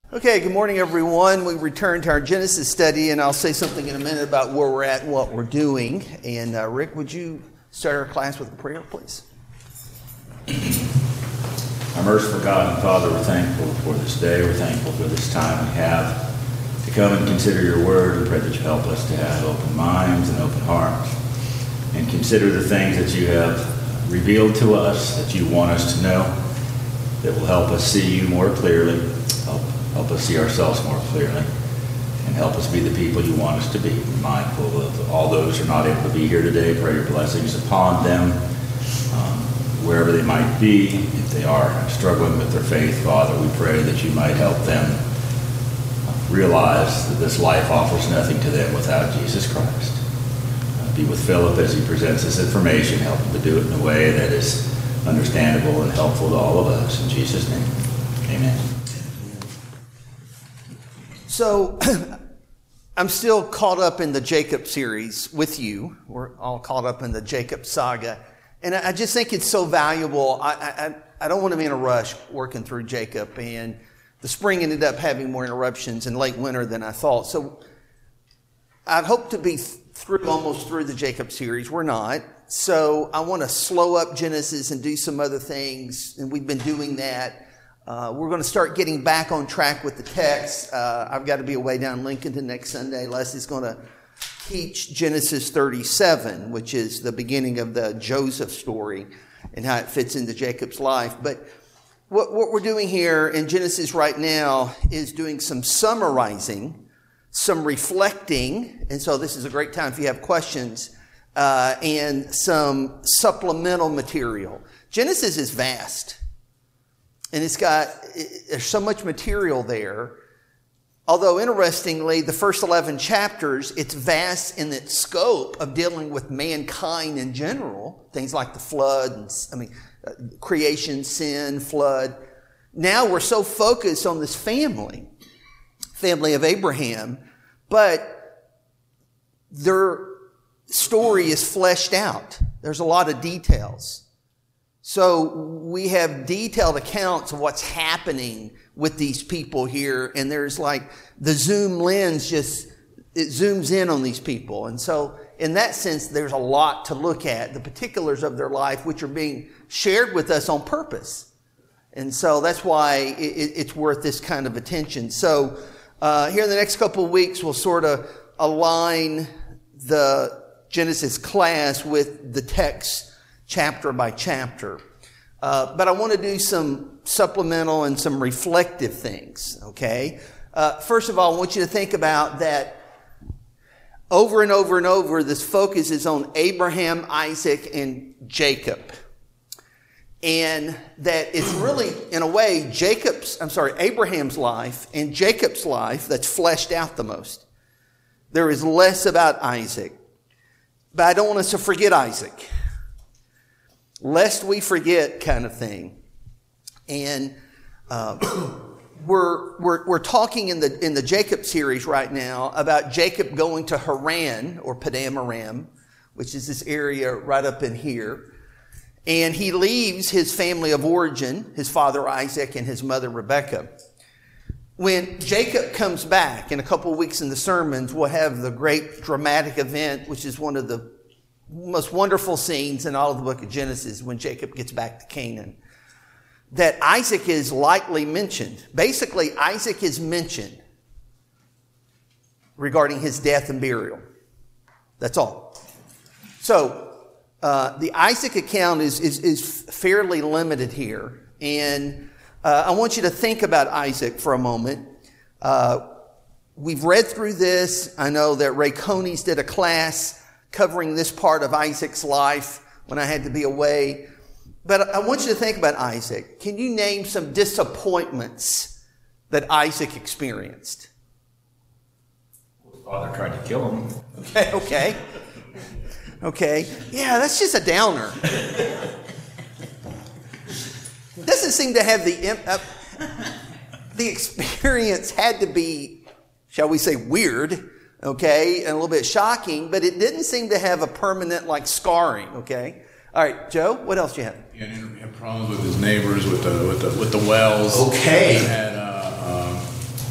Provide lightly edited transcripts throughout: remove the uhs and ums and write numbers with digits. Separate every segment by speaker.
Speaker 1: Okay, good morning, everyone. We return to our Genesis study, and I'll say something in a minute about where we're at and what we're doing. And Rick, would you start our class with a prayer, please?
Speaker 2: Our merciful God and Father, we're thankful for this day. We're thankful for this time we have to come and consider your word. We pray that you help us to have open minds and open hearts and consider the things that you have revealed to us, that you want us to know, that will help us see you more clearly, help us see ourselves more clearly, and help us be the people you want us to be. We're mindful of all those who are not able to be here today. Pray your blessings upon them, wherever they might be. If they are struggling with their faith, Father, we pray that you might help them realize that this life offers nothing to them without Jesus Christ. Be with Philip as he presents this information. Help him to do it in a way that is understandable and helpful to all of us. In Jesus' name, amen.
Speaker 1: So, I'm still caught up in the Jacob series with you. We're all caught up in the Jacob saga. And I just think it's so valuable. I don't want to be in a rush working through Jacob. And the spring ended up having more interruptions and late winter than I thought. So, I'd hoped to be almost through the Jacob series. We're not. So, I want to slow up Genesis and do some other things. And we've been doing that. We're going to start getting back on track with the text. I've got to be away down in Lincoln next Sunday. Leslie's going to teach Genesis 37, which is the beginning of the Joseph story and how it fits into Jacob's life. But what we're doing here in Genesis right now is doing some summarizing, some reflecting, and so this is a great time if you have questions, and some supplemental material. Genesis is vast. And there's so much material there. Although, interestingly, the first 11 chapters, it's vast in its scope of dealing with mankind in general. Things like the flood, creation, sin, flood. Now we're so focused on this family of Abraham, but their story is fleshed out. There's a lot of details. So we have detailed accounts of what's happening with these people here. And there's like the zoom lens it zooms in on these people. And so in that sense, there's a lot to look at, the particulars of their life, which are being shared with us on purpose. And so that's why it's worth this kind of attention. So here in the next couple of weeks, we'll sort of align the Genesis class with the text chapter by chapter. But I want to do some supplemental and some reflective things, okay? First of all, I want you to think about that over and over and over, this focus is on Abraham, Isaac, and Jacob. And that it's really, in a way, Abraham's life and Jacob's life that's fleshed out the most. There is less about Isaac. But I don't want us to forget Isaac. Lest we forget kind of thing. And we're talking in the Jacob series right now about Jacob going to Haran or Paddan Aram, which is this area right up in here. And he leaves his family of origin, his father Isaac and his mother Rebekah. When Jacob comes back, in a couple of weeks in the sermons, we'll have the great dramatic event, which is one of the most wonderful scenes in all of the book of Genesis when Jacob gets back to Canaan. That Isaac is lightly mentioned. Basically, Isaac is mentioned regarding his death and burial. That's all. So, the Isaac account is fairly limited here. And I want you to think about Isaac for a moment. We've read through this. I know that Ray Coney's did a class covering this part of Isaac's life when I had to be away. But I want you to think about Isaac. Can you name some disappointments that Isaac experienced?
Speaker 2: His father tried to kill him.
Speaker 1: Okay. Yeah, that's just a downer. Doesn't seem to have the experience had to be, shall we say, weird. Okay, and a little bit shocking, but it didn't seem to have a permanent, scarring, okay? All right, Joe, what else do you have?
Speaker 3: Yeah, he had problems with his neighbors with the wells.
Speaker 1: Okay.
Speaker 3: He had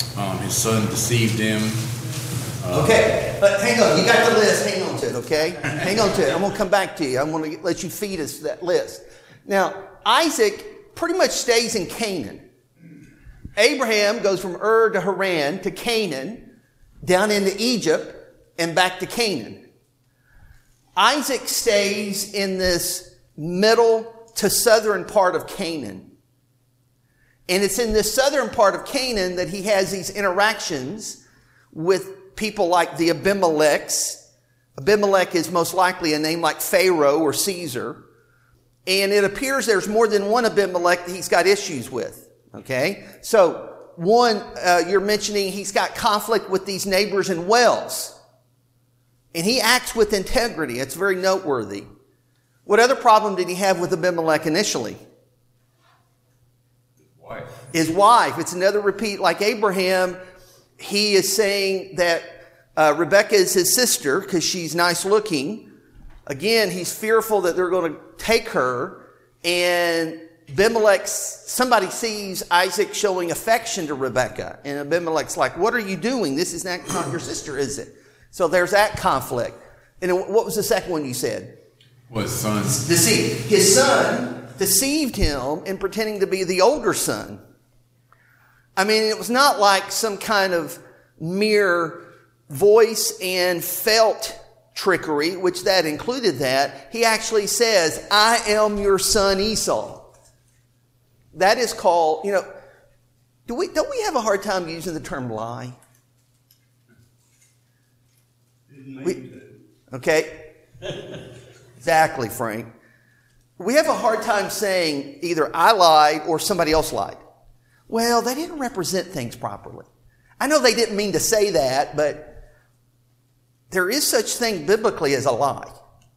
Speaker 3: his son deceived him.
Speaker 1: Okay, but hang on. You got the list. Hang on to it, okay? Hang on to it. I'm going to come back to you. I'm going to let you feed us that list. Now, Isaac pretty much stays in Canaan. Abraham goes from Ur to Haran to Canaan, down into Egypt, and back to Canaan. Isaac stays in this middle to southern part of Canaan. And it's in this southern part of Canaan that he has these interactions with people like the Abimelechs. Abimelech is most likely a name like Pharaoh or Caesar. And it appears there's more than one Abimelech that he's got issues with. Okay? So, one, you're mentioning he's got conflict with these neighbors in Wells. And he acts with integrity. It's very noteworthy. What other problem did he have with Abimelech initially? His wife. It's another repeat like Abraham. He is saying that Rebekah is his sister because she's nice looking. Again, he's fearful that they're going to take her. And Abimelech, somebody sees Isaac showing affection to Rebekah. And Abimelech's like, what are you doing? This is not your sister, is it? So there's that conflict. And what was the second one you said?
Speaker 3: Well, his son.
Speaker 1: Deceived. His son deceived him in pretending to be the older son. I mean, it was not like some kind of mere voice and felt trickery, which that included that. He actually says, I am your son Esau. That is called, don't we have a hard time using the term lie? Okay. Exactly, Frank. We have a hard time saying either I lied or somebody else lied. Well, they didn't represent things properly. I know they didn't mean to say that, but there is such thing biblically as a lie.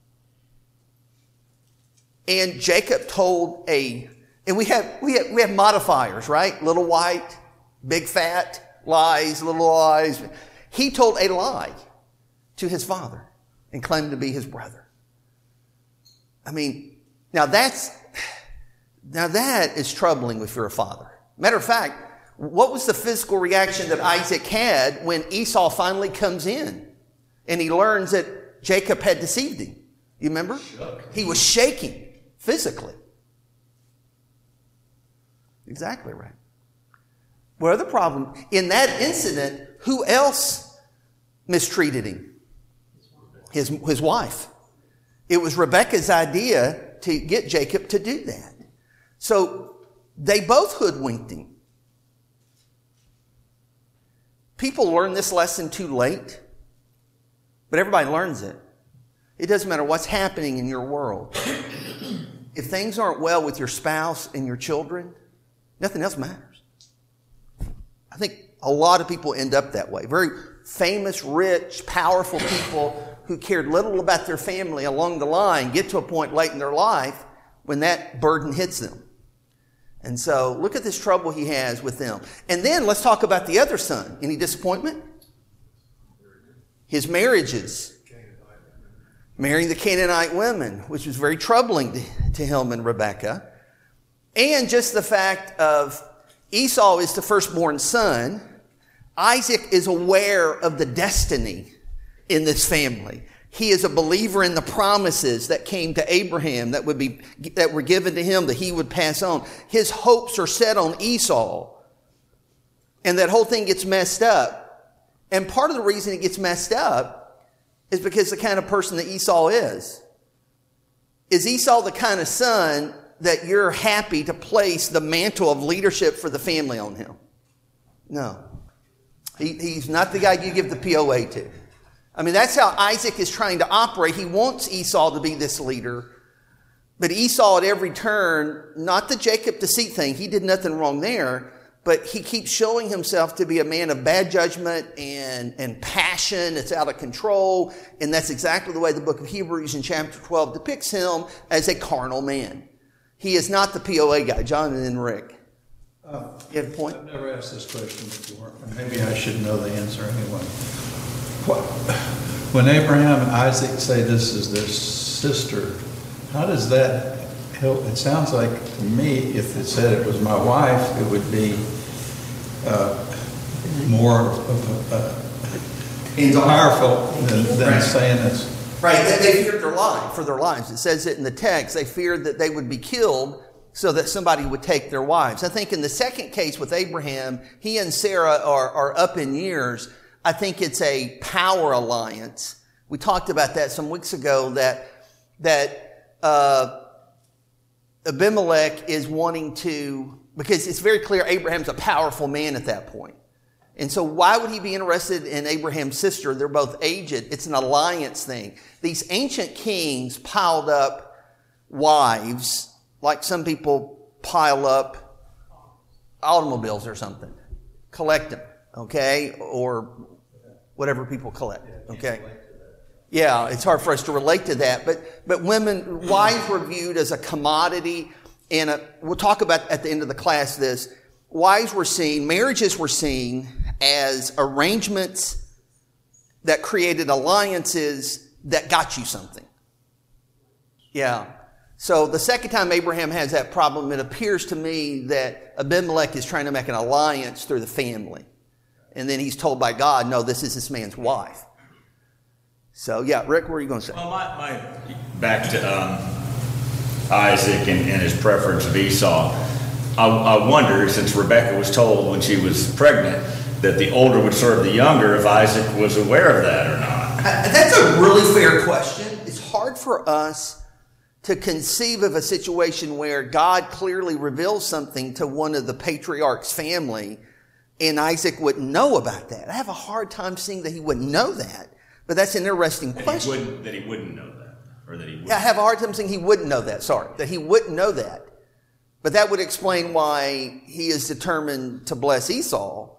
Speaker 1: And Jacob told and we have modifiers, right? Little white, big fat, lies, little lies. He told a lie to his father and claimed to be his brother. I mean, now that is troubling if you're a father. Matter of fact, what was the physical reaction that Isaac had when Esau finally comes in and he learns that Jacob had deceived him? You remember? He was shaking physically. Exactly right. Well, the problem, in that incident, who else mistreated him? His wife. It was Rebekah's idea to get Jacob to do that. So they both hoodwinked him. People learn this lesson too late, but everybody learns it. It doesn't matter what's happening in your world. If things aren't well with your spouse and your children, nothing else matters. I think a lot of people end up that way. Very famous, rich, powerful people who cared little about their family along the line get to a point late in their life when that burden hits them. And so look at this trouble he has with them. And then let's talk about the other son. Any disappointment? His marriages. Marrying the Canaanite women, which was very troubling to him and Rebekah. And just the fact of Esau is the firstborn son. Isaac is aware of the destiny in this family. He is a believer in the promises that came to Abraham that were given to him that he would pass on. His hopes are set on Esau. And that whole thing gets messed up. And part of the reason it gets messed up is because the kind of person that Esau is. Is Esau the kind of son that you're happy to place the mantle of leadership for the family on him? No. He's not the guy you give the POA to. I mean, that's how Isaac is trying to operate. He wants Esau to be this leader. But Esau at every turn, not the Jacob deceit thing, he did nothing wrong there, but he keeps showing himself to be a man of bad judgment and passion. It's out of control. And that's exactly the way the book of Hebrews in chapter 12 depicts him as a carnal man. He is not the POA guy. John and then Rick. You have a point?
Speaker 4: I've never asked this question before. Maybe I should know the answer anyway. When Abraham and Isaac say this is their sister, how does that help? It sounds like to me, if it said it was my wife, it would be more of powerful than saying this.
Speaker 1: Right, they feared for their lives. It says it in the text. They feared that they would be killed so that somebody would take their wives. I think in the second case with Abraham, he and Sarah are up in years. I think it's a power alliance. We talked about that some weeks ago, that Abimelech is wanting to, because it's very clear Abraham's a powerful man at that point. And so why would he be interested in Abraham's sister? They're both aged. It's an alliance thing. These ancient kings piled up wives like some people pile up automobiles or something. Collect them, okay? Or whatever people collect, okay? Yeah, it's hard for us to relate to that. But wives were viewed as a commodity. And we'll talk about at the end of the class this. Marriages were seen as arrangements that created alliances that got you something. Yeah. So the second time Abraham has that problem, it appears to me that Abimelech is trying to make an alliance through the family. And then he's told by God, no, this is this man's wife. So, yeah, Rick, what are you going to say?
Speaker 2: Well, back to Isaac and his preference of Esau. I wonder, since Rebekah was told when she was pregnant that the older would serve the younger, if Isaac was aware of that or not.
Speaker 1: That's a really fair question. It's hard for us to conceive of a situation where God clearly reveals something to one of the patriarch's family and Isaac wouldn't know about that. I have a hard time seeing that he wouldn't know that, but that's an interesting question.
Speaker 2: That he wouldn't know that, or that he wouldn't.
Speaker 1: Yeah, I have a hard time saying he wouldn't know that. That he wouldn't know that. But that would explain why he is determined to bless Esau.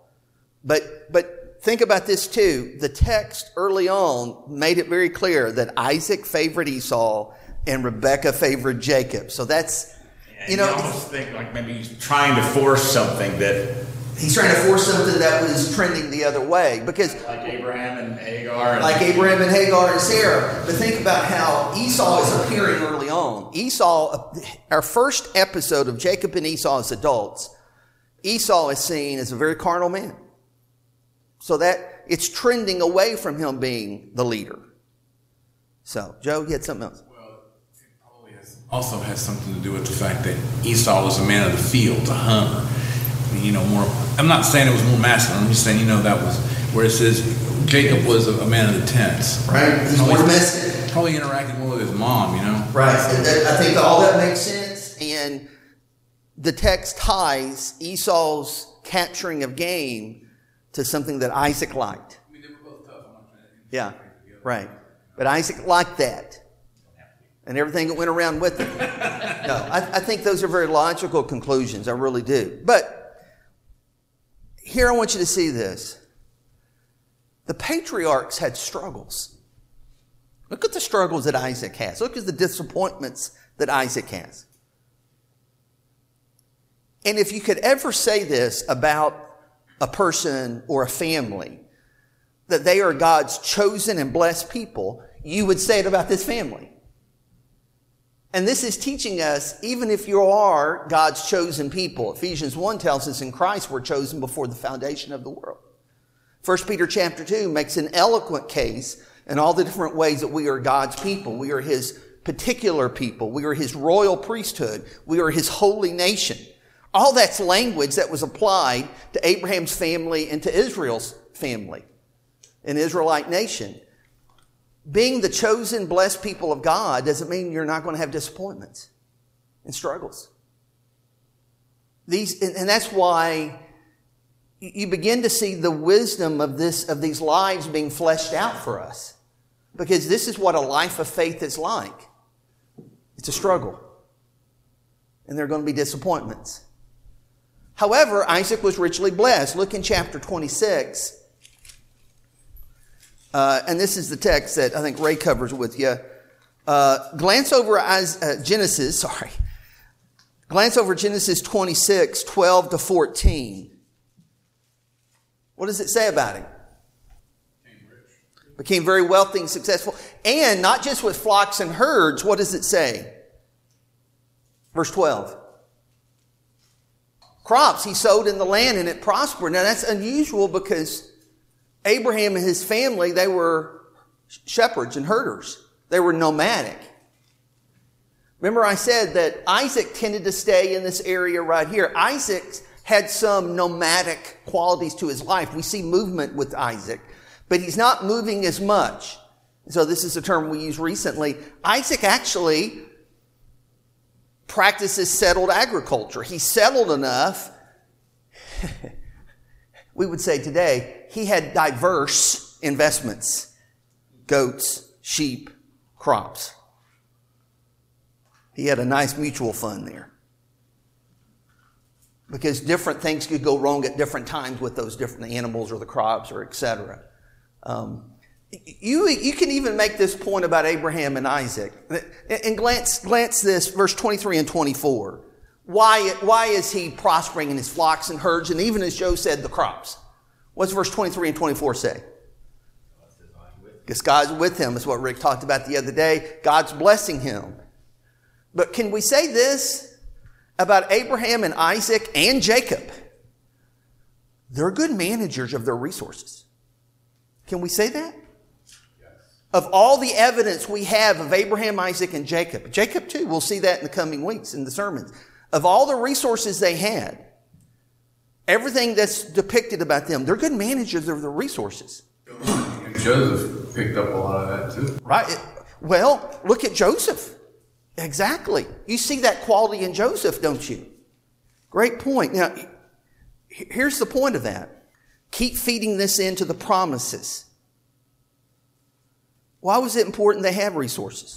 Speaker 1: But think about this too. The text early on made it very clear that Isaac favored Esau and Rebekah favored Jacob. So that's,
Speaker 2: you almost think like maybe he's trying to force something that...
Speaker 1: He's trying to force something that was trending the other way. Because
Speaker 2: like Abraham and Hagar.
Speaker 1: Abraham and Hagar and Sarah. But think about how Esau is appearing early on. Our first episode of Jacob and Esau as adults, Esau is seen as a very carnal man. So that it's trending away from him being the leader. So, Joe, you had something else?
Speaker 3: Well, it probably also has something to do with the fact that Esau was a man of the field, a hunter. More. I'm not saying it was more masculine. I'm just saying, that was where it says Jacob was a man of the tents.
Speaker 1: Right. He's more domestic.
Speaker 3: Probably interacting more with his mom,
Speaker 1: Right. I think all that makes sense. And the text ties Esau's capturing of game to something that Isaac liked.
Speaker 3: I mean, they were both tough. I'm not trying to...
Speaker 1: Yeah. Right. But Isaac liked that. And everything that went around with it. No, I think those are very logical conclusions. I really do. But here I want you to see this. The patriarchs had struggles. Look at the struggles that Isaac has. Look at the disappointments that Isaac has. And if you could ever say this about a person or a family, that they are God's chosen and blessed people, you would say it about this family. And this is teaching us, even if you are God's chosen people, Ephesians 1 tells us in Christ we're chosen before the foundation of the world. 1 Peter chapter 2 makes an eloquent case in all the different ways that we are God's people. We are His particular people. We are His royal priesthood. We are His holy nation. All that's language that was applied to Abraham's family and to Israel's family, an Israelite nation. Being the chosen, blessed people of God doesn't mean you're not going to have disappointments and struggles. And that's why you begin to see the wisdom of these lives being fleshed out for us. Because this is what a life of faith is like. It's a struggle. And there are going to be disappointments. However, Isaac was richly blessed. Look in chapter 26. And this is the text that I think Ray covers with you. Glance over Genesis 26, 12 to 14. What does it say about him? Became very wealthy and successful. And not just with flocks and herds. What does it say? Verse 12. crops. He sowed in the land and it prospered. Now that's unusual because Abraham and his family, they were shepherds and herders. They were nomadic. Remember I said that Isaac tended to stay in this area right here. Isaac had some nomadic qualities to his life. We see movement with Isaac, but he's not moving as much. So this is a term we used recently. Isaac actually practices settled agriculture. He's settled enough. We would say today, he had diverse investments. Goats, sheep, crops. He had a nice mutual fund there. Because different things could go wrong at different times with those different animals or the crops or etc. You can even make this point about Abraham and Isaac. And glance this, verse 23 and 24. Why is he prospering in his flocks and herds, and even as Joe said, the crops? What's verse 23 and 24 say? Because God's with him, is what Rick talked about the other day. God's blessing him. But can we say this about Abraham and Isaac and Jacob? They're good managers of their resources. Can we say that? Yes. Of all the evidence we have of Abraham, Isaac, and Jacob too, we'll see that in the coming weeks in the sermons. Of all the resources they had, everything that's depicted about them, they're good managers of their resources.
Speaker 5: Joseph picked up a lot of that too.
Speaker 1: Right. Well, look at Joseph. Exactly. You see that quality in Joseph, don't you? Great point. Now, here's the point of that. Keep feeding this into the promises. Why was it important they have resources?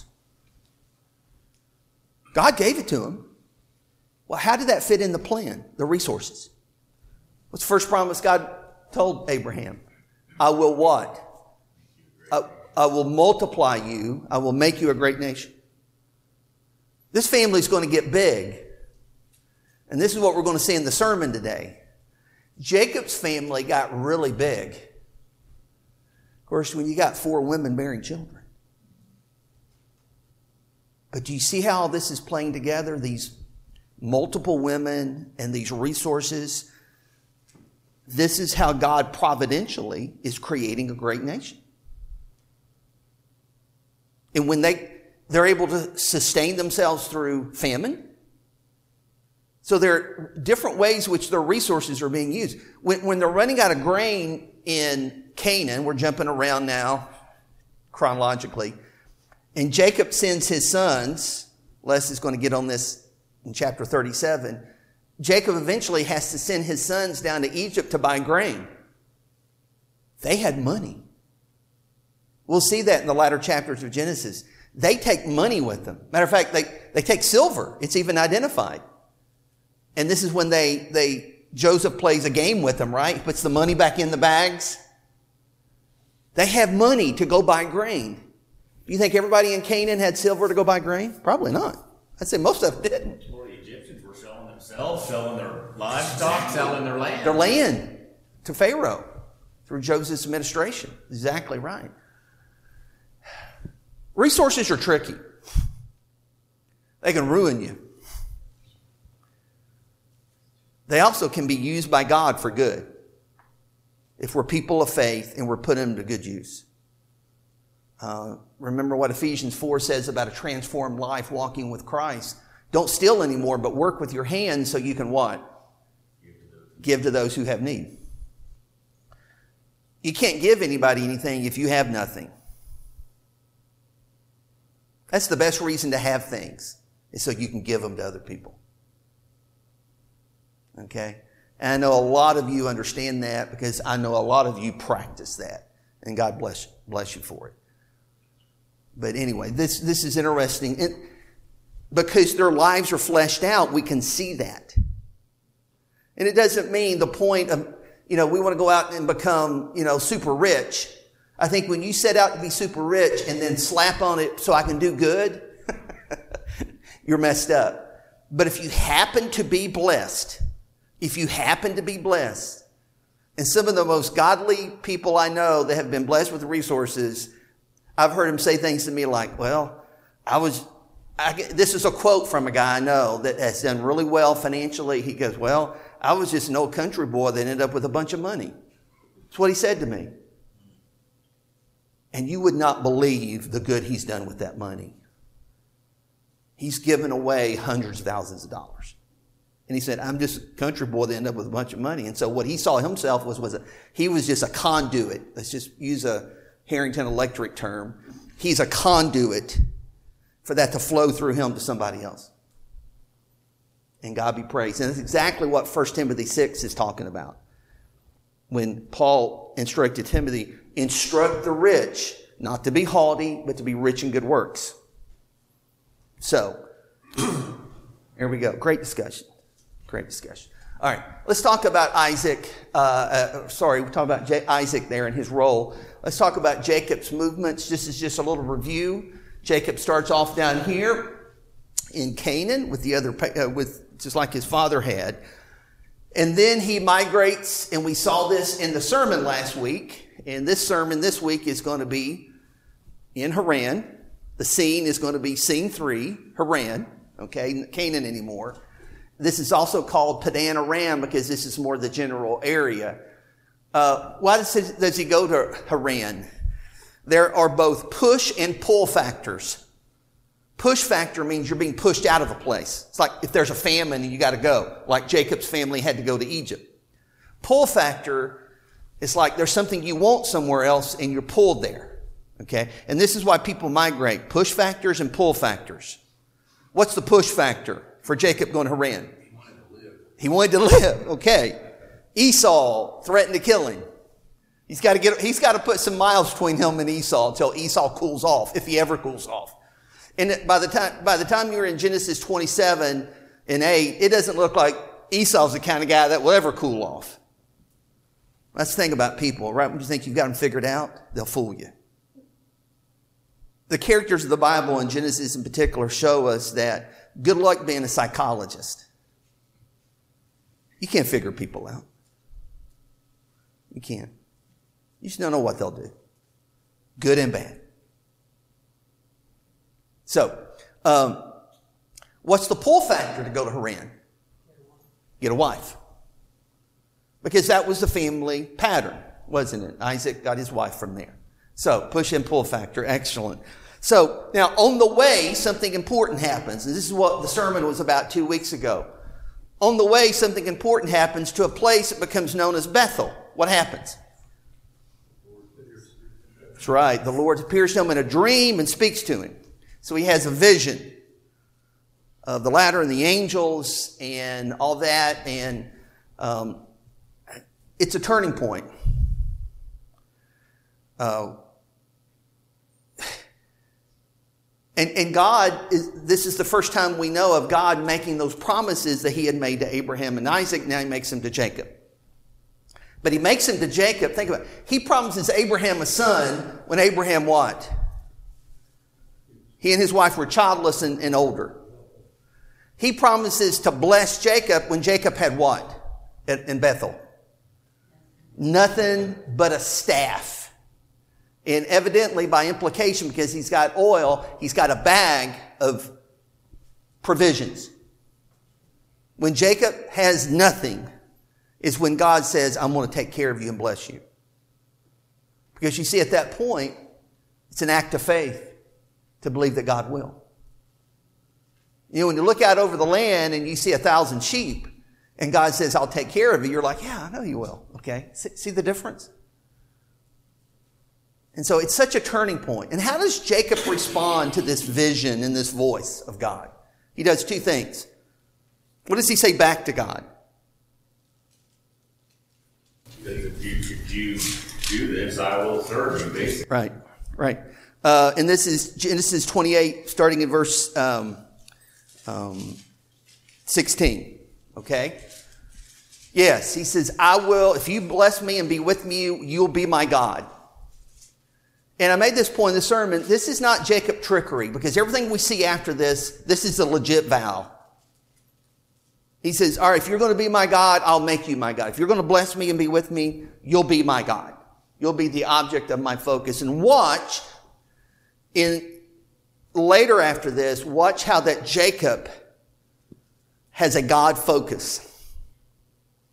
Speaker 1: God gave it to them. Well, how did that fit in the plan, the resources? What's the first promise God told Abraham? I will what? I will multiply you. I will make you a great nation. This family's going to get big. And this is what we're going to see in the sermon today. Jacob's family got really big. Of course, when you got 4 women bearing children. But do you see how all this is playing together? These multiple women and these resources. This is how God providentially is creating a great nation. And when they're able to sustain themselves through famine. So there are different ways which their resources are being used. When they're running out of grain in Canaan, we're jumping around now chronologically, and Jacob sends his sons, Les is going to get on this in chapter 37, Jacob eventually has to send his sons down to Egypt to buy grain. They had money. We'll see that in the latter chapters of Genesis. They take money with them. Matter of fact, they take silver. It's even identified. And this is when Joseph plays a game with them, right? He puts the money back in the bags. They have money to go buy grain. Do you think everybody in Canaan had silver to go buy grain? Probably not. I'd say most of them didn't.
Speaker 2: Well, the Egyptians were selling themselves, selling their livestock, selling their land.
Speaker 1: Their land to Pharaoh through Joseph's administration. Exactly right. Resources are tricky. They can ruin you. They also can be used by God for good. If we're people of faith and we're putting them to good use. Remember what Ephesians 4 says about a transformed life walking with Christ. Don't steal anymore, but work with your hands so you can what? Give to those who have need. You can't give anybody anything if you have nothing. That's the best reason to have things, is so you can give them to other people. Okay? And I know a lot of you understand that because I know a lot of you practice that. And God bless you for it. But anyway, this is interesting. Because their lives are fleshed out, we can see that. And it doesn't mean the point of, we want to go out and become, super rich. I think when you set out to be super rich and then slap on it so I can do good, you're messed up. But if you happen to be blessed, and some of the most godly people I know that have been blessed with resources, I've heard them say things to me like, this is a quote from a guy I know that has done really well financially. He goes, I was just an old country boy that ended up with a bunch of money. That's what he said to me. And you would not believe the good he's done with that money. He's given away hundreds of thousands of dollars. And he said, I'm just a country boy that ended up with a bunch of money. And so what he saw himself he was just a conduit. Let's just use a Harrington Electric term. He's a conduit for that to flow through him to somebody else. And God be praised. And that's exactly what 1 Timothy 6 is talking about. When Paul instructed Timothy, instruct the rich not to be haughty, but to be rich in good works. So, here we go. Great discussion. Great discussion. All right, let's talk about Isaac. We're talking about Isaac there and his role. Let's talk about Jacob's movements. This is just a little review. Jacob starts off down here in Canaan with just like his father had. And then he migrates, and we saw this in the sermon last week. And this sermon this week is going to be in Haran. The scene is going to be scene 3, Haran. Okay, Canaan anymore. This is also called Padan Aram because this is more the general area. Why does he go to Haran? There are both push and pull factors. Push factor means you're being pushed out of a place. It's like if there's a famine and you got to go, like Jacob's family had to go to Egypt. Pull factor is like there's something you want somewhere else and you're pulled there. Okay? And this is why people migrate. Push factors and pull factors. What's the push factor for Jacob going to Haran? He wanted to live. Okay. Esau threatened to kill him. He's got to put some miles between him and Esau until Esau cools off, if he ever cools off. And by the time you're in Genesis 27 and 8, it doesn't look like Esau's the kind of guy that will ever cool off. That's the thing about people, right? When you think you've got them figured out, they'll fool you. The characters of the Bible in Genesis in particular show us that good luck being a psychologist. You can't figure people out. You can't. You just don't know what they'll do. Good and bad. So, what's the pull factor to go to Haran? Get a wife. Because that was the family pattern, wasn't it? Isaac got his wife from there. So, push and pull factor, excellent. So, now on the way, something important happens. And this is what the sermon was about 2 weeks ago. On the way, something important happens to a place that becomes known as Bethel. What happens? That's right. The Lord appears to him in a dream and speaks to him. So he has a vision of the ladder and the angels and all that. And it's a turning point. And this is the first time we know of God making those promises that he had made to Abraham and Isaac. Now he makes them to Jacob. But he makes them to Jacob. Think about it. He promises Abraham a son when Abraham what? He and his wife were childless and older. He promises to bless Jacob when Jacob had what? In Bethel? Nothing but a staff. And evidently, by implication, because he's got oil, he's got a bag of provisions. When Jacob has nothing, is when God says, I'm going to take care of you and bless you. Because you see, at that point, it's an act of faith to believe that God will. You know, when you look out over the land and you see 1,000 sheep, and God says, I'll take care of you, you're like, yeah, I know you will. Okay? See the difference? And so it's such a turning point. And how does Jacob respond to this vision and this voice of God? He does two things. What does he say back to God?
Speaker 2: If you do this, I will serve you, basically.
Speaker 1: Right. And this is Genesis 28, starting in verse 16. Okay? Yes, he says, I will, if you bless me and be with me, you'll be my God. And I made this point in the sermon, this is not Jacob trickery, because everything we see after this is a legit vow. He says, all right, if you're going to be my God, I'll make you my God. If you're going to bless me and be with me, you'll be my God. You'll be the object of my focus. And watch, later after this, watch how that Jacob has a God focus.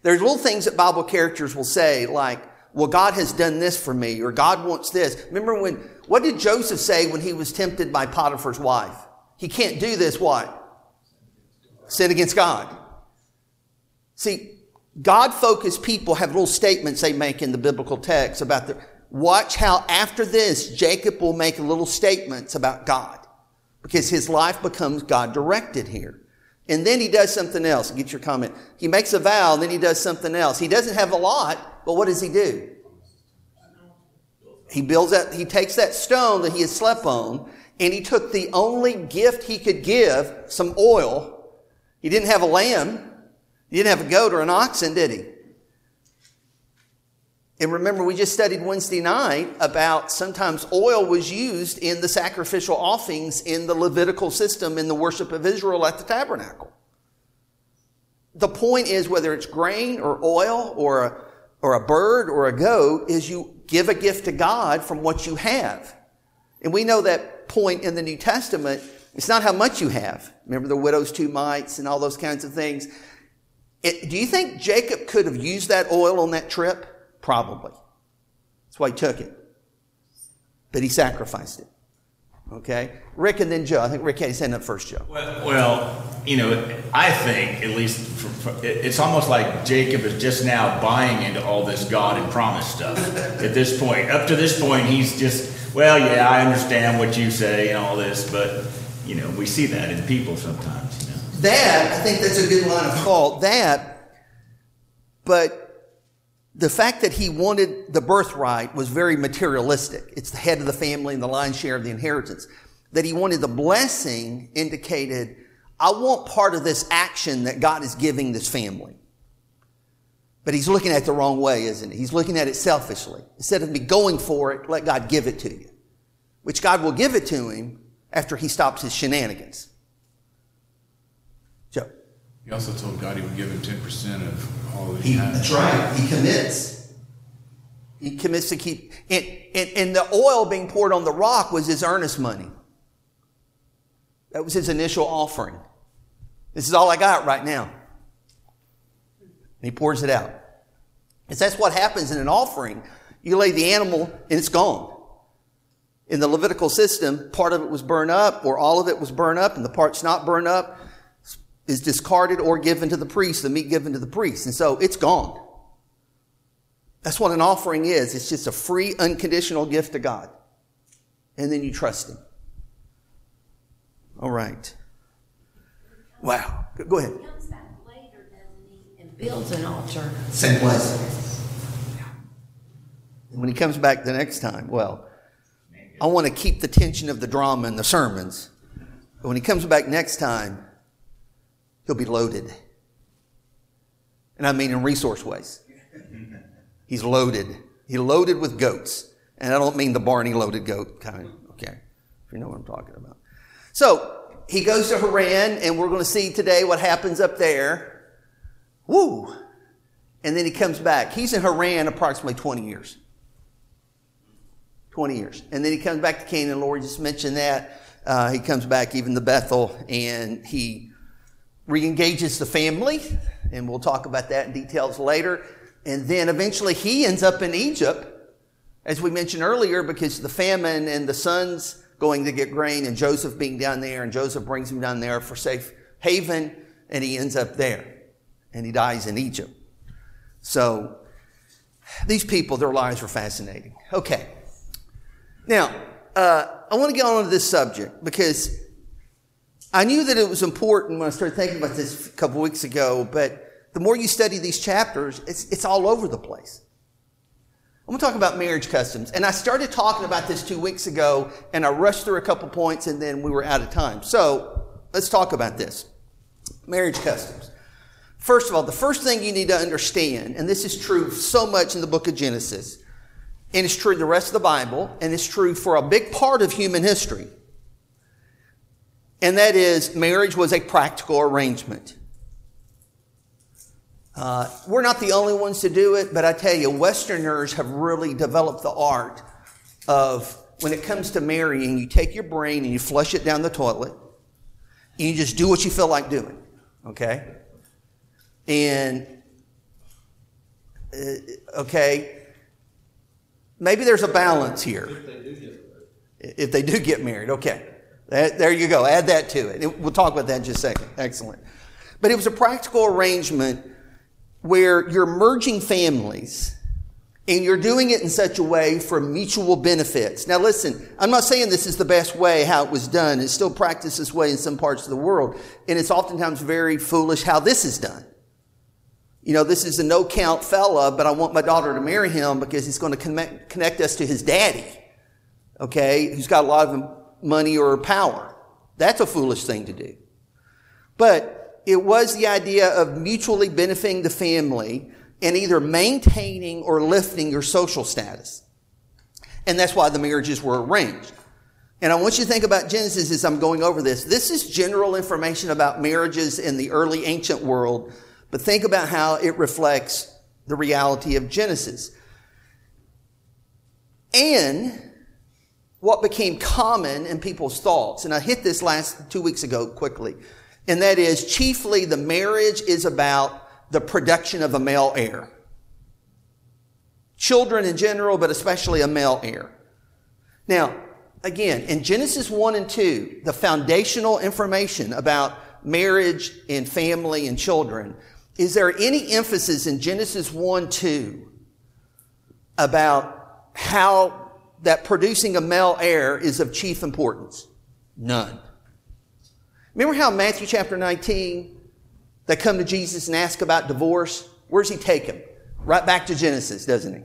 Speaker 1: There's little things that Bible characters will say, like, well, God has done this for me, or God wants this. Remember what did Joseph say when he was tempted by Potiphar's wife? He can't do this, what? Sin against God. See, God-focused people have little statements they make in the biblical text about watch how after this, Jacob will make little statements about God, because his life becomes God-directed here. And then he does something else. Get your comment. He makes a vow, and then he does something else. He doesn't have a lot, but what does he do? He takes that stone that he had slept on, and he took the only gift he could give, some oil. He didn't have a lamb. He didn't have a goat or an oxen, did he? And remember, we just studied Wednesday night about sometimes oil was used in the sacrificial offerings in the Levitical system in the worship of Israel at the tabernacle. The point is, whether it's grain or oil or a bird or a goat, is you give a gift to God from what you have. And we know that point in the New Testament. It's not how much you have. Remember the widow's 2 mites and all those kinds of things. Do you think Jacob could have used that oil on that trip? Probably. That's why he took it. But he sacrificed it. Okay? Rick and then Joe. I think Rick had his hand up first, Joe.
Speaker 2: Well, I think, at least, it's almost like Jacob is just now buying into all this God and promise stuff at this point. Up to this point, he's just, well, yeah, I understand what you say and all this, but, we see that in people sometimes,
Speaker 1: That, I think that's a good line of thought. But the fact that he wanted the birthright was very materialistic. It's the head of the family and the lion's share of the inheritance. That he wanted the blessing indicated, I want part of this action that God is giving this family. But he's looking at it the wrong way, isn't he? He's looking at it selfishly. Instead of me going for it, let God give it to you. Which God will give it to him after he stops his shenanigans. Joe.
Speaker 3: He also told God he would give him 10% of all that he had.
Speaker 1: That's right. He commits. He commits to keep. And the oil being poured on the rock was his earnest money. That was his initial offering. This is all I got right now. And he pours it out. Because that's what happens in an offering. You lay the animal and it's gone. In the Levitical system, part of it was burned up, or all of it was burned up, and the parts not burned up is discarded or given to the priest, the meat given to the priest. And so it's gone. That's what an offering is. It's just a free, unconditional gift to God. And then you trust him. All right. Wow. Go ahead.
Speaker 6: He comes back later, doesn't he, and builds an altar.
Speaker 1: Same place. And when he comes back the next time, well, I want to keep the tension of the drama and the sermons. But when he comes back next time, he'll be loaded. And I mean in resource ways. He's loaded. He's loaded with goats. And I don't mean the Barney loaded goat kind. Okay. If you know what I'm talking about. So, he goes to Haran, and we're going to see today what happens up there. Woo! And then he comes back. He's in Haran approximately 20 years. 20 years. And then he comes back to Canaan. Lord just mentioned that. He comes back even to Bethel, and he re-engages the family, and we'll talk about that in details later. And then eventually he ends up in Egypt, as we mentioned earlier, because the famine and the sons going to get grain and Joseph being down there, and Joseph brings him down there for safe haven, and he ends up there, and he dies in Egypt. So these people, their lives were fascinating. Okay. Now, I want to get on to this subject because I knew that it was important when I started thinking about this a couple weeks ago, but the more you study these chapters, it's all over the place. I'm going to talk about marriage customs. And I started talking about this 2 weeks ago, and I rushed through a couple points, and then we were out of time. So let's talk about this. Marriage customs. First of all, the first thing you need to understand, and this is true so much in the book of Genesis, and it's true in the rest of the Bible, and it's true for a big part of human history. And that is, marriage was a practical arrangement. We're not the only ones to do it, but I tell you, Westerners have really developed the art of, when it comes to marrying, you take your brain and you flush it down the toilet, and you just do what you feel like doing, okay? And Okay? Maybe there's a balance here. If they do get married, okay. There you go. Add that to it. We'll talk about that in just a second. Excellent. But it was a practical arrangement where you're merging families and you're doing it in such a way for mutual benefits. Now listen, I'm not saying this is the best way how it was done. It's still practiced this way in some parts of the world. And it's oftentimes very foolish how this is done. You know, this is a no-count fella, but I want my daughter to marry him because he's going to connect us to his daddy, okay, who's got a lot of money or power. That's a foolish thing to do. But it was the idea of mutually benefiting the family and either maintaining or lifting your social status. And that's why the marriages were arranged. And I want you to think about Genesis as I'm going over this. This is general information about marriages in the early ancient world, but think about how it reflects the reality of Genesis. And what became common in people's thoughts, and I hit this 2 weeks ago quickly, and that is chiefly the marriage is about the production of a male heir. Children in general, but especially a male heir. Now, again, in Genesis 1 and 2, the foundational information about marriage and family and children, is there any emphasis in Genesis 1, 2 about how that producing a male heir is of chief importance? None. Remember how in Matthew chapter 19, they come to Jesus and ask about divorce? Where's he take them? Right back to Genesis, doesn't he?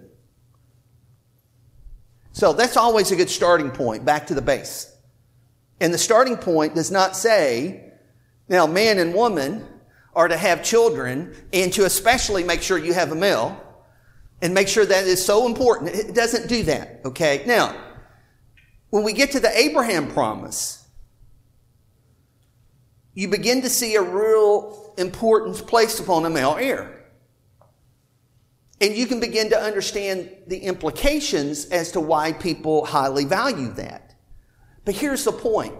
Speaker 1: So that's always a good starting point, back to the base. And the starting point does not say, now man and woman are to have children and to especially make sure you have a male and make sure that is so important. It doesn't do that, okay? Now, when we get to the Abraham promise, you begin to see a real importance placed upon a male heir. And you can begin to understand the implications as to why people highly value that. But here's the point.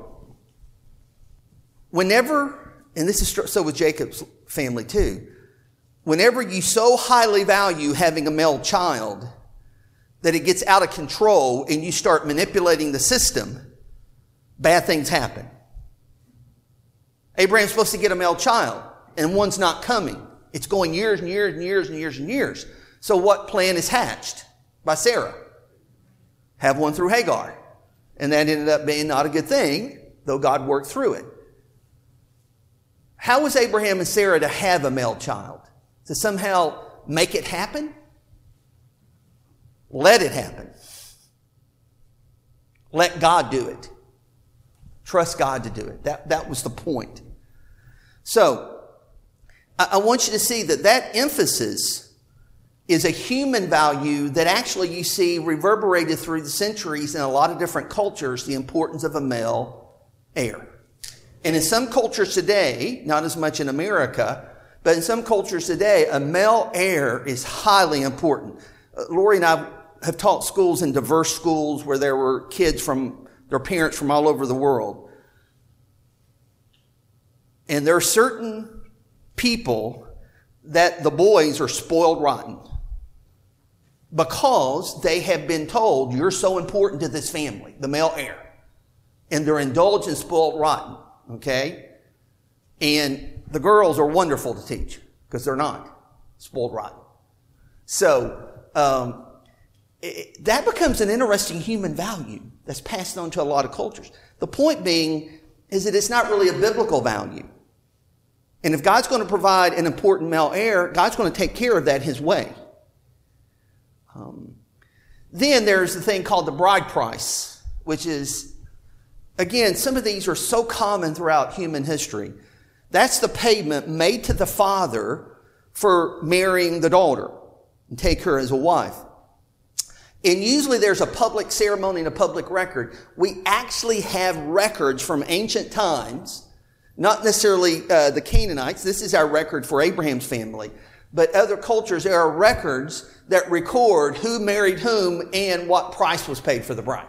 Speaker 1: Whenever, and this is so with Jacob's family too, whenever you so highly value having a male child that it gets out of control and you start manipulating the system, bad things happen. Abraham's supposed to get a male child, and one's not coming. It's going years and years and years and years and years. So what plan is hatched by Sarah? Have one through Hagar. And that ended up being not a good thing, though God worked through it. How was Abraham and Sarah to have a male child? To somehow make it happen? Let it happen. Let God do it. Trust God to do it. That was the point. So, I want you to see that emphasis is a human value that actually you see reverberated through the centuries in a lot of different cultures, the importance of a male heir. And in some cultures today, not as much in America, but in some cultures today, a male heir is highly important. Lori and I have taught schools in diverse schools where there were kids from their parents from all over the world. And there are certain people that the boys are spoiled rotten because they have been told, you're so important to this family, the male heir. And they're indulged and spoiled rotten, okay? And the girls are wonderful to teach because they're not spoiled rotten. So that becomes an interesting human value that's passed on to a lot of cultures. The point being is that it's not really a biblical value. And if God's going to provide an important male heir, God's going to take care of that his way. Then there's the thing called the bride price, which is, again, some of these are so common throughout human history. That's the payment made to the father for marrying the daughter and take her as a wife. And usually there's a public ceremony and a public record. We actually have records from ancient times, not necessarily the Canaanites. This is our record for Abraham's family. But other cultures, there are records that record who married whom and what price was paid for the bride.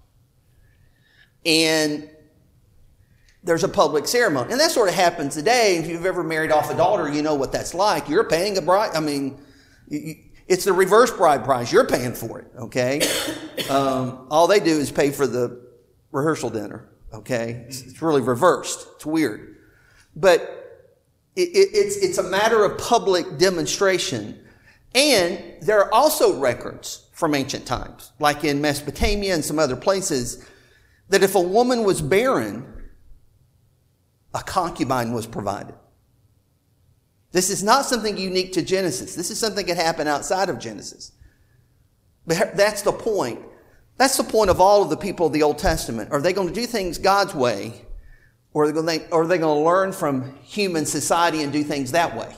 Speaker 1: And there's a public ceremony. And that sort of happens today. If you've ever married off a daughter, you know what that's like. You're paying a bride. I mean, It's the reverse bride price. You're paying for it, okay? All they do is pay for the rehearsal dinner, okay? It's really reversed. It's weird. But it's a matter of public demonstration. And there are also records from ancient times, like in Mesopotamia and some other places, that if a woman was barren, a concubine was provided. This is not something unique to Genesis. This is something that happened outside of Genesis. But that's the point. That's the point of all of the people of the Old Testament. Are they going to do things God's way, or are they going to learn from human society and do things that way?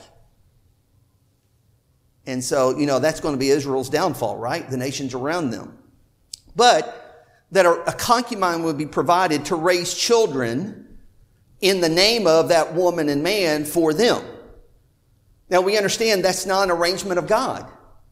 Speaker 1: And so, that's going to be Israel's downfall, right? The nations around them. But that a concubine would be provided to raise children in the name of that woman and man for them. Now, we understand that's not an arrangement of God.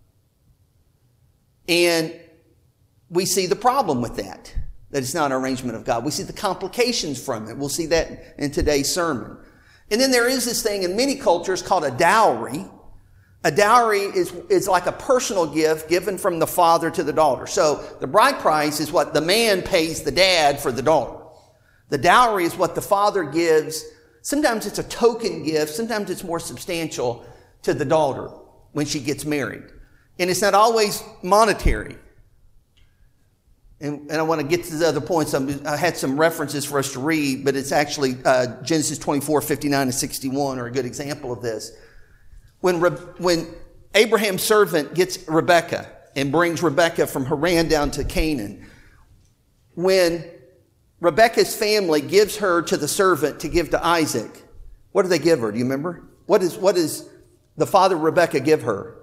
Speaker 1: And we see the problem with that it's not an arrangement of God. We see the complications from it. We'll see that in today's sermon. And then there is this thing in many cultures called a dowry. A dowry is like a personal gift given from the father to the daughter. So the bride price is what the man pays the dad for the daughter. The dowry is what the father gives. Sometimes it's a token gift. Sometimes it's more substantial to the daughter when she gets married. And it's not always monetary. And I want to get to the other points. I had some references for us to read, but it's actually Genesis 24, 59 and 61 are a good example of this. When Abraham's servant gets Rebekah and brings Rebekah from Haran down to Canaan, when Rebekah's family gives her to the servant to give to Isaac, what do they give her? Do you remember? What does the father of Rebekah give her?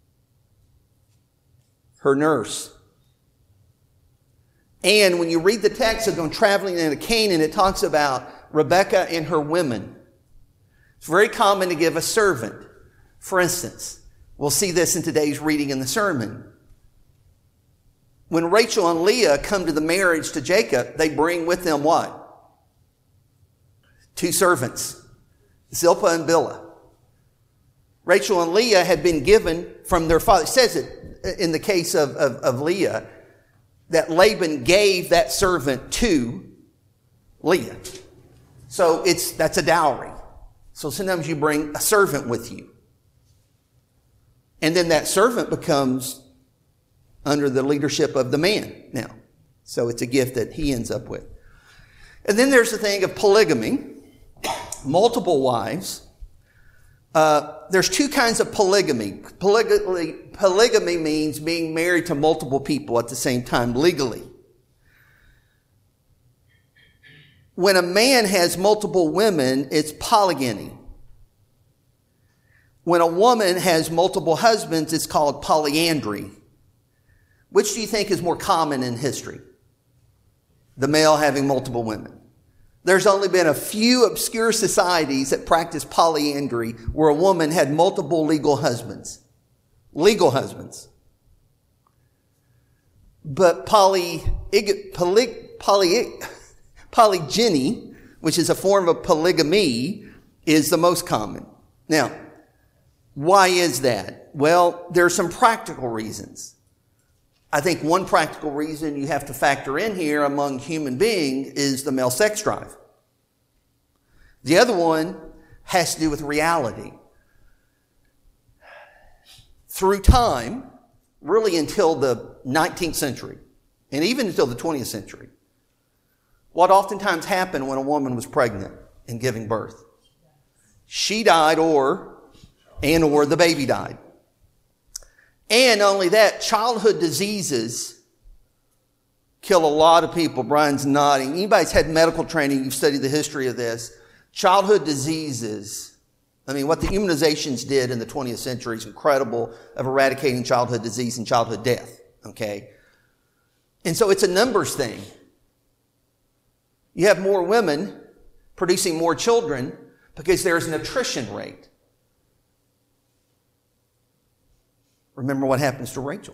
Speaker 1: Her nurse. And when you read the text of them traveling into Canaan, it talks about Rebekah and her women. It's very common to give a servant. For instance, we'll see this in today's reading in the sermon. When Rachel and Leah come to the marriage to Jacob, they bring with them what? 2 servants, Zilpah and Bilhah. Rachel and Leah had been given from their father. It says it in the case of Leah, that Laban gave that servant to Leah. So that's a dowry. So sometimes you bring a servant with you. And then that servant becomes under the leadership of the man now. So it's a gift that he ends up with. And then there's the thing of polygamy, multiple wives. There's 2 kinds of polygamy. Polygamy means being married to multiple people at the same time legally. When a man has multiple women, it's polygyny. When a woman has multiple husbands, it's called polyandry. Which do you think is more common in history? The male having multiple women. There's only been a few obscure societies that practice polyandry where a woman had multiple legal husbands. Legal husbands. But polygyny, which is a form of polygamy, is the most common. Now, why is that? Well, there are some practical reasons. I think one practical reason you have to factor in here among human beings is the male sex drive. The other one has to do with reality. Through time, really until the 19th century, and even until the 20th century, what oftentimes happened when a woman was pregnant and giving birth? She died or the baby died. And not only that, childhood diseases kill a lot of people. Brian's nodding. Anybody's had medical training, you've studied the history of this. Childhood diseases, what the immunizations did in the 20th century is incredible of eradicating childhood disease and childhood death. Okay? And so it's a numbers thing. You have more women producing more children because there's an attrition rate. Remember what happens to Rachel,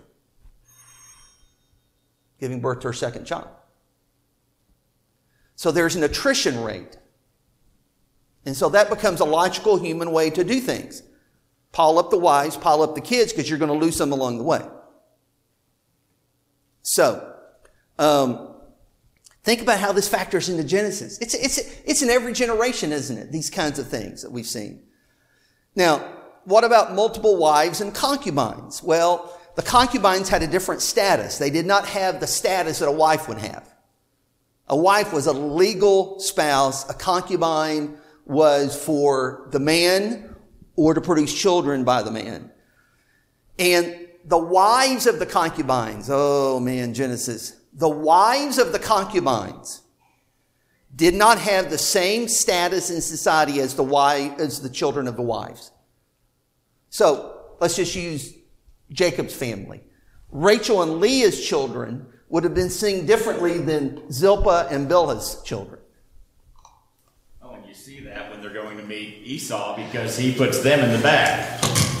Speaker 1: giving birth to her second child. So there's an attrition rate. And so that becomes a logical human way to do things. Pile up the wives, pile up the kids, because you're going to lose some along the way. So, think about how this factors into Genesis. It's in every generation, isn't it? These kinds of things that we've seen. Now, what about multiple wives and concubines? Well, the concubines had a different status. They did not have the status that a wife would have. A wife was a legal spouse. A concubine was for the man or to produce children by the man. And the wives of the concubines, oh man, Genesis. The wives of the concubines did not have the same status in society as the children of the wives. So let's just use Jacob's family. Rachel and Leah's children would have been seen differently than Zilpah and Bilhah's children.
Speaker 2: Oh, and you see that when they're going to meet Esau because he puts them in the back.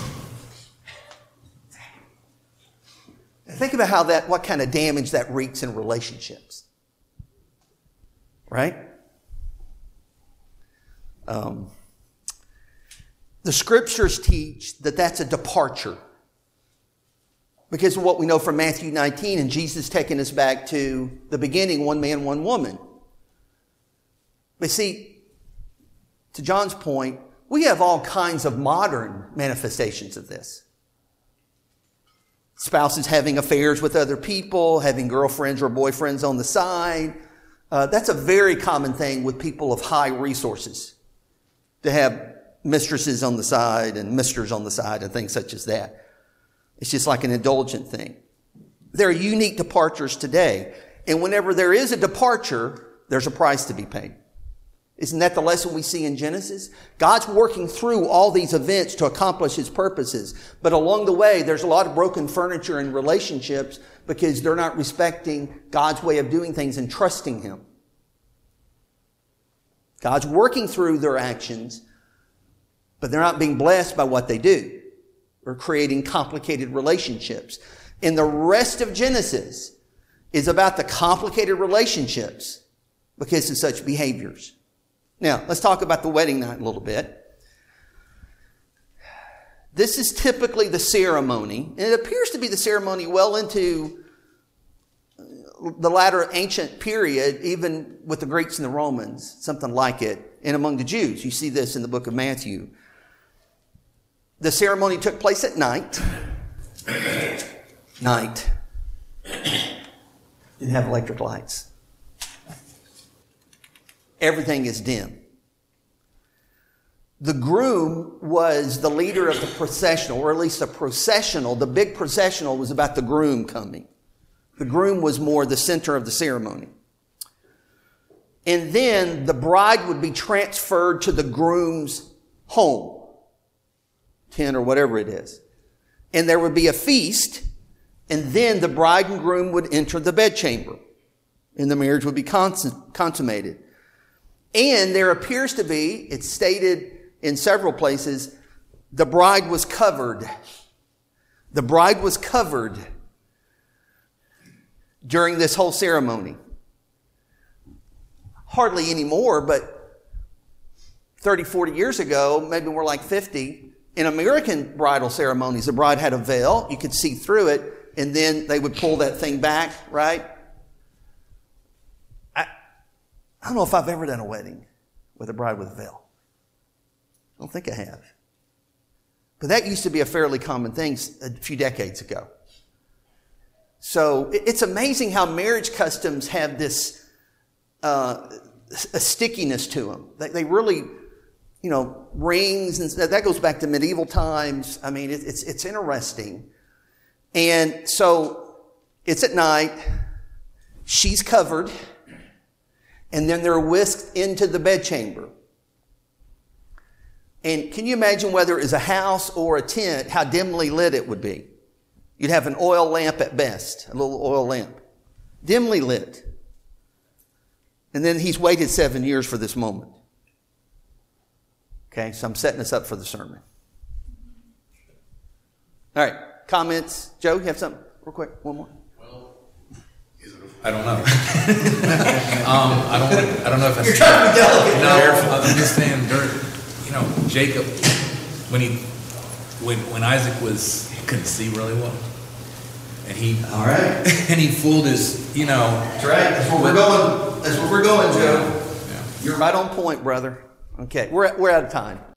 Speaker 1: Think about what kind of damage that wreaks in relationships. Right? The scriptures teach that that's a departure. Because of what we know from Matthew 19 and Jesus taking us back to the beginning, one man, one woman. But see, to John's point, we have all kinds of modern manifestations of this. Spouses having affairs with other people, having girlfriends or boyfriends on the side. That's a very common thing with people of high resources, to have mistresses on the side and misters on the side and things such as that. It's just like an indulgent thing. There are unique departures today. And whenever there is a departure, there's a price to be paid. Isn't that the lesson we see in Genesis? God's working through all these events to accomplish His purposes. But along the way, there's a lot of broken furniture in relationships because they're not respecting God's way of doing things and trusting Him. God's working through their actions, but they're not being blessed by what they do. Or creating complicated relationships. And the rest of Genesis is about the complicated relationships because of such behaviors. Now, let's talk about the wedding night a little bit. This is typically the ceremony, and it appears to be the ceremony well into the latter ancient period, even with the Greeks and the Romans, something like it, and among the Jews. You see this in the book of Matthew. The ceremony took place at night. Night. Didn't have electric lights. Everything is dim. The groom was the leader of the processional, or at least the processional. The big processional was about the groom coming. The groom was more the center of the ceremony. And then the bride would be transferred to the groom's home. Tent or whatever it is. And there would be a feast, and then the bride and groom would enter the bedchamber, and the marriage would be consummated. And there appears to be, it's stated in several places, the bride was covered. The bride was covered during this whole ceremony. Hardly anymore, but 30, 40 years ago, maybe we're like 50, in American bridal ceremonies, the bride had a veil. You could see through it, and then they would pull that thing back, right? I don't know if I've ever done a wedding with a bride with a veil. I don't think I have. But that used to be a fairly common thing a few decades ago. So it's amazing how marriage customs have this a stickiness to them. They really... rings, and that goes back to medieval times. I mean, it's interesting. And so it's at night. She's covered. And then they're whisked into the bedchamber. And can you imagine whether it was a house or a tent, how dimly lit it would be? You'd have an oil lamp at best, a little oil lamp. Dimly lit. And then he's waited 7 years for this moment. Okay, so I'm setting us up for the sermon. All right, comments? Joe, you have something real quick? One more?
Speaker 3: Well, I don't know. I don't know if that's...
Speaker 1: You're trying to be delicate.
Speaker 3: No, I'm just saying, Jacob, when he when Isaac couldn't see really well, and he
Speaker 1: All right.
Speaker 3: and he fooled his,
Speaker 1: That's right. That's where we're going. That's where we're going, Joe.
Speaker 3: Yeah.
Speaker 1: You're right on point, brother. Okay, we're out of time.